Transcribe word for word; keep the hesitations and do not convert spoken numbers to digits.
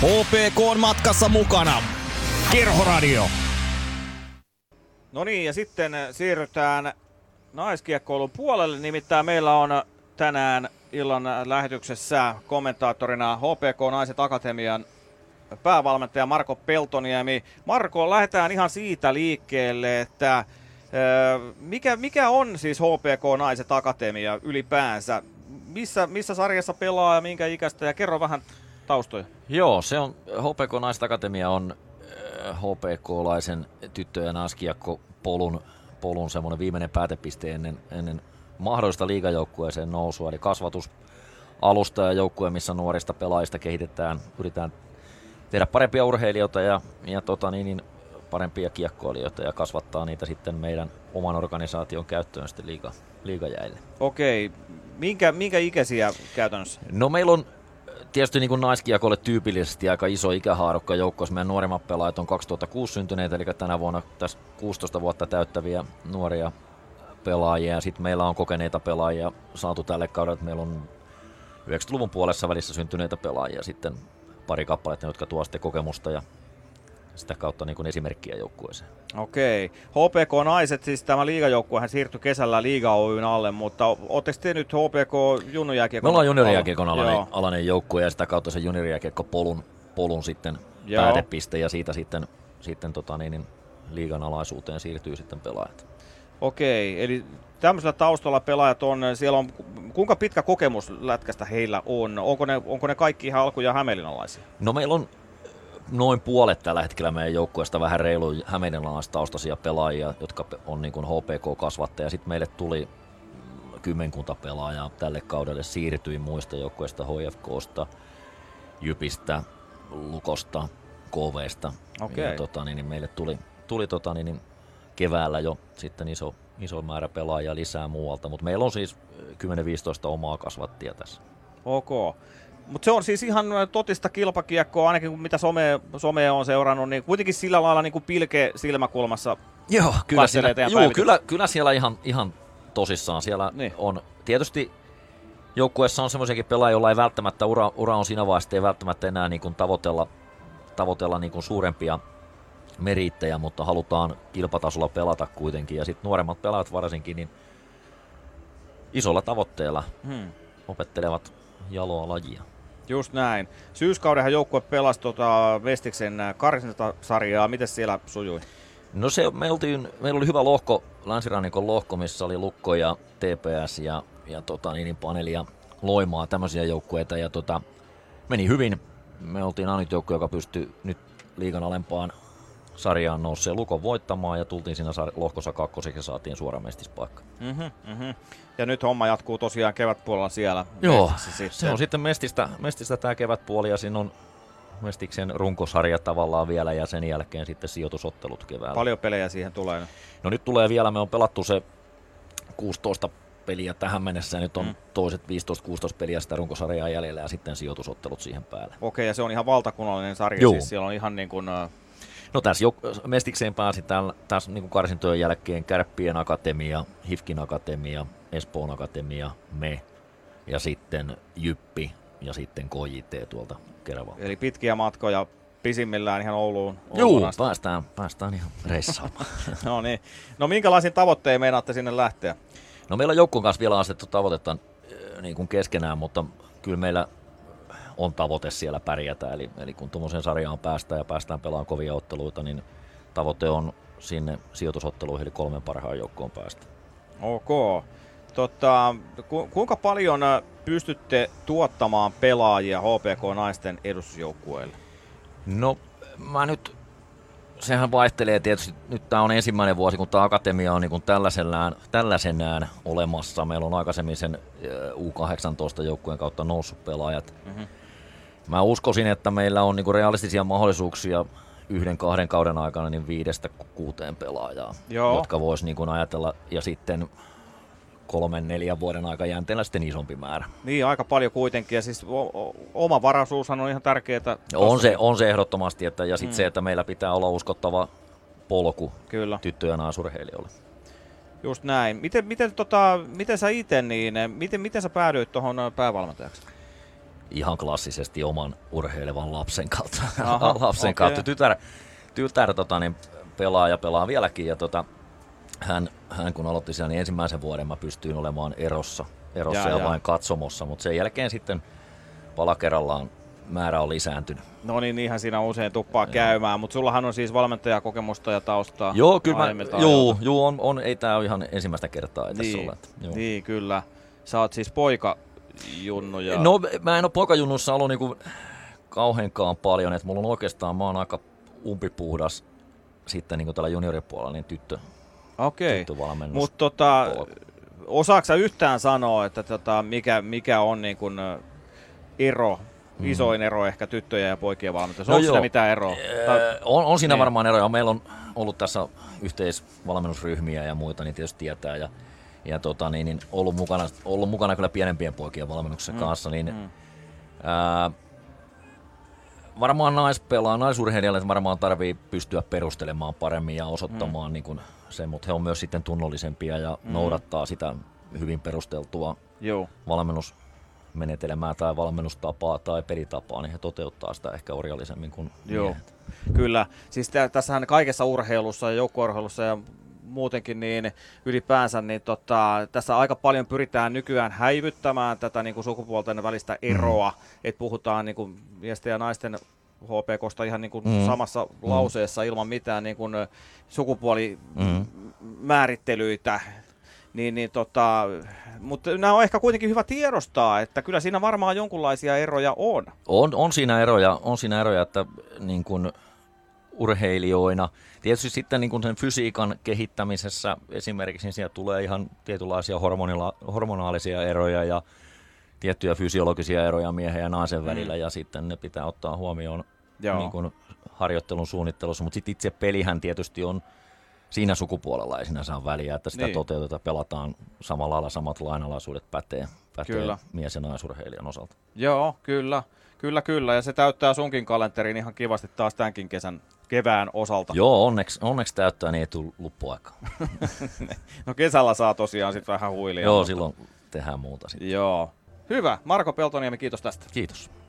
H P K on matkassa mukana. Kerhoradio. No niin, ja sitten siirrytään naiskiekkoilun puolelle. Nimittäin meillä on tänään illan lähetyksessä kommentaattorina H P K Naiset Akatemian päävalmentaja Marko Peltoniemi. Marko, lähdetään ihan siitä liikkeelle, että mikä, mikä on siis H P K Naiset Akatemia ylipäänsä? Missä, missä sarjassa pelaa ja minkä ikäistä? Ja kerro vähän taustoja. Joo, se on H P K Naiset Akatemia on H P K-laisen tyttö- ja naiskiekko-polun polun semmoinen viimeinen päätepiste ennen, ennen mahdollista liigajoukkueeseen nousua. Eli kasvatusalusta ja joukkue, missä nuorista pelaajista kehitetään, yritetään tehdä parempia urheilijoita ja, ja tota niin, niin parempia kiekkoilijoita ja kasvattaa niitä sitten meidän oman organisaation käyttöön sitten liiga, liigajäille. Okei, minkä, minkä ikäisiä käytännössä? No meillä on tietysti niin kuin naiskiekolle tyypillisesti aika iso ikähaarukka joukkoissa. Meidän nuorimmat pelaajat on kaksituhattakuusi syntyneitä, eli tänä vuonna tässä kuusitoista vuotta täyttäviä nuoria pelaajia. Sitten meillä on kokeneita pelaajia saatu tälle kaudelle. Meillä on yhdeksänkymmentäluvun puolessa välissä syntyneitä pelaajia sitten pari kappaletta, jotka tuovat sitten kokemusta ja sitä kautta niin kuin esimerkkiä joukkueeseen. Okei. H P K Naiset, siis tämä liigajoukkuehan siirtyi kesällä Liiga Oyn alle, mutta ootteko te nyt H P K junnurijääkiekon? Me ollaan junnurijääkiekon alainen, alainen joukkue ja sitä kautta se junnurijääkiekko polun, polun sitten Joo. päätepiste ja siitä sitten, sitten tota niin, niin liigan alaisuuteen siirtyy sitten pelaajat. Okei, eli tämmöisellä taustalla pelaajat on, siellä on, kuinka pitkä kokemus lätkästä heillä on? Onko ne, onko ne kaikki ihan alku- ja hämeenlinnalaisia? No meillä on noin puolet tällä hetkellä meidän joukkueesta vähän reilu hämeenlinnalaistaustaisia pelaajia, jotka on niin kuin H P K-kasvattaja. Sitten meille tuli kymmenkunta pelaajaa tälle kaudelle, siirtyi muista joukkueista, H F K:sta, Jypistä, Lukosta, K V:stä. Okay. Ja tota, niin, niin meille tuli, tuli tota, niin, niin keväällä jo sitten iso, iso määrä pelaajia lisää muualta, mutta meillä on siis kymmenen viisitoista omaa kasvattia tässä. Ok. Mutta se on siis ihan totista kilpakiekkoa, ainakin mitä some, some on seurannut, niin kuitenkin sillä lailla niin kuin pilke silmäkulmassa. Joo, kyllä siellä, juu, kyllä, kyllä siellä ihan, ihan tosissaan. Siellä niin. On tietysti joukkueessa on semmoisiakin pelaajia, joilla ei välttämättä ura, ura on siinä vaiheessa, ei välttämättä enää niin kuin tavoitella, tavoitella niin kuin suurempia meriittejä, mutta halutaan kilpatasolla pelata kuitenkin. Ja sitten nuoremmat pelaajat varsinkin niin isolla tavoitteella hmm. opettelevat jaloa lajia. Just näin. Syyskaudenhan joukkue pelasi tota Vestiksen karsintasarjaa. Miten siellä sujui? No se, me oltiin, meillä oli hyvä lohko, länsirannikon lohko, missä oli Lukko ja T P S ja, ja tota, niin, Paneeli ja Loimaa, tämmöisiä joukkueita. Ja tota, meni hyvin. Me oltiin ainut joukkue, joka pystyi nyt liigan alempaan sarjaan nousseen Lukon voittamaan ja tultiin siinä sar- lohkossa kakkoseksi ja saatiin suora mestispaikka. Mm-hmm, mm-hmm. Ja nyt homma jatkuu tosiaan kevätpuolella siellä. Joo, se on sitten mestistä, mestistä tämä kevätpuoli ja siinä on Mestiksen runkosarja tavallaan vielä ja sen jälkeen sitten sijoitusottelut keväällä. Paljon pelejä siihen tulee? No nyt tulee vielä, me on pelattu se kuusitoista peliä tähän mennessä ja nyt on mm. toiset viisitoista kuusitoista peliä sitä runkosarjaa jäljellä ja sitten sijoitusottelut siihen päälle. Okei, ja se on ihan valtakunnallinen sarja, Juu. siis siellä on ihan niin kuin... No tässä jouk- Mestikseen pääsi täällä, tässä niin kuin karsintojen jälkeen Kärppien Akatemia, Hifkin Akatemia, Espoon Akatemia, me ja sitten Jyppi ja sitten K J T tuolta Keravalta. Eli pitkiä matkoja pisimmillään ihan Ouluun. Ouluun Joo, päästään, päästään ihan reissaamaan. No niin. No minkälaisiin tavoitteisiin meinaatte sinne lähteä? No meillä on joukkueen kanssa vielä asetettu tavoitetta niin kuin keskenään, mutta kyllä meillä on tavoite siellä pärjätä. Eli, eli kun tuommoiseen sarjaan päästään ja päästään pelaamaan kovia otteluita, niin tavoite on sinne sijoitusotteluihin eli kolmen parhaan joukkoon päästä. Ok. Tota, ku, kuinka paljon pystytte tuottamaan pelaajia H P K-naisten edustusjoukkueelle? No mä nyt, sehän vaihtelee tietysti, nyt tää on ensimmäinen vuosi, kun tämä akatemia on niin tällaisenään, tällaisenään olemassa. Meillä on aikaisemmin sen U kahdeksantoista joukkueen kautta noussut pelaajat. Mm-hmm. Mä uskoisin, että meillä on niin realistisia mahdollisuuksia yhden kahden kauden aikana niin viidestä kuuteen pelaajaa, Joo. jotka vois niin ajatella, ja sitten kolmen, neljän vuoden aikajänteellä sitten isompi määrä. Niin, aika paljon kuitenkin, ja siis oma varaisuushan on ihan tärkeää. On se, on se ehdottomasti, että, ja sitten mm. se, että meillä pitää olla uskottava polku Kyllä. tyttö- ja naisurheilijoille. Just näin. Miten, miten, tota, miten sä itse, niin, miten, miten sä päädyit tuohon päävalmentajaksi? ihan klassisesti oman urheilevan lapsen kautta. Aha, lapsen okay. kautta. Tytär, tytär tota, niin pelaa ja pelaa vieläkin. Ja tota, hän, hän kun aloitti siellä, niin ensimmäisen vuoden mä pystyin olemaan erossa, erossa ja, ja vain katsomossa. Mutta sen jälkeen sitten pala kerrallaan määrä on lisääntynyt. No niin, niinhän siinä usein tuppaa käymään, mutta sullahan on siis valmentajakokemusta ja taustaa. Joo, kyllä mä, juu, juu, on, on, ei tää ole ihan ensimmäistä kertaa. Ei niin, tässä ole, että, niin, kyllä. Sä oot siis poika Junnu ja... No mä en ole poikajunnussa ollut niinku kauheankaan paljon, että mulla on oikeastaan, mä oon aika umpipuhdas sitten niinku tällä junioripuolella, niin tyttö, Okei, tyttövalmennus. mutta tota, osaatko sä yhtään sanoa, että tota, mikä, mikä on niin kun ero, mm. isoin ero ehkä tyttöjen ja poikien valmentajassa? No onko siinä mitään eroa? Ee, on, on siinä niin. varmaan eroja. Meillä on ollut tässä yhteisvalmennusryhmiä ja muita, niin tietysti tietää. Ja, ja tota, niin, niin ollut, mukana, ollut mukana kyllä pienempien poikien valmennuksen mm. kanssa. Niin, mm. ää, varmaan naispelaa, naisurheilijalle varmaan tarvii pystyä perustelemaan paremmin ja osoittamaan mm. niin kuin se, mutta he on myös sitten tunnollisempia ja mm. noudattaa sitä hyvin perusteltua Joo. valmennusmenetelmää tai valmennustapaa tai pelitapaa, niin he toteuttaa sitä ehkä orjallisemmin kuin Joo. miehet. Kyllä, siis tä- tässähän kaikessa urheilussa ja joukkueurheilussa ja muutenkin niin ylipäänsä, niin tota, tässä aika paljon pyritään nykyään häivyttämään tätä niin kuin sukupuolten välistä eroa, mm. että puhutaan niin kuin miesten ja naisten H P K:sta ihan niin kuin mm. samassa mm. lauseessa ilman mitään niin kuin sukupuolimäärittelyitä. Mm. Niin, niin tota, mutta nämä on ehkä kuitenkin hyvä tiedostaa, että kyllä siinä varmaan jonkunlaisia eroja on. On, on siinä eroja, on siinä eroja, että niin kuin urheilijoina. Tietysti sitten niin kuin sen fysiikan kehittämisessä esimerkiksi niin siellä tulee ihan tietynlaisia hormonaalisia eroja ja tiettyjä fysiologisia eroja miehen ja naisen mm. välillä ja sitten ne pitää ottaa huomioon niin kuin harjoittelun suunnittelussa, mutta sitten itse pelihän tietysti on siinä sukupuolella ei sinänsä ole väliä, että sitä niin. toteutetaan, pelataan samalla lailla, samat lainalaisuudet pätee, pätee mies- ja naisurheilijan osalta. Joo, kyllä, kyllä, kyllä, ja se täyttää sunkin kalenteriin ihan kivasti taas tämänkin kesän, kevään osalta. Joo, onneksi, onneksi täyttää, niin ei tule loppuaikaa. No kesällä saa tosiaan sitten vähän huilia. Joo, mutta... silloin tehdään muuta sitten. Joo. Hyvä, Marko Peltoniemi, kiitos tästä. Kiitos.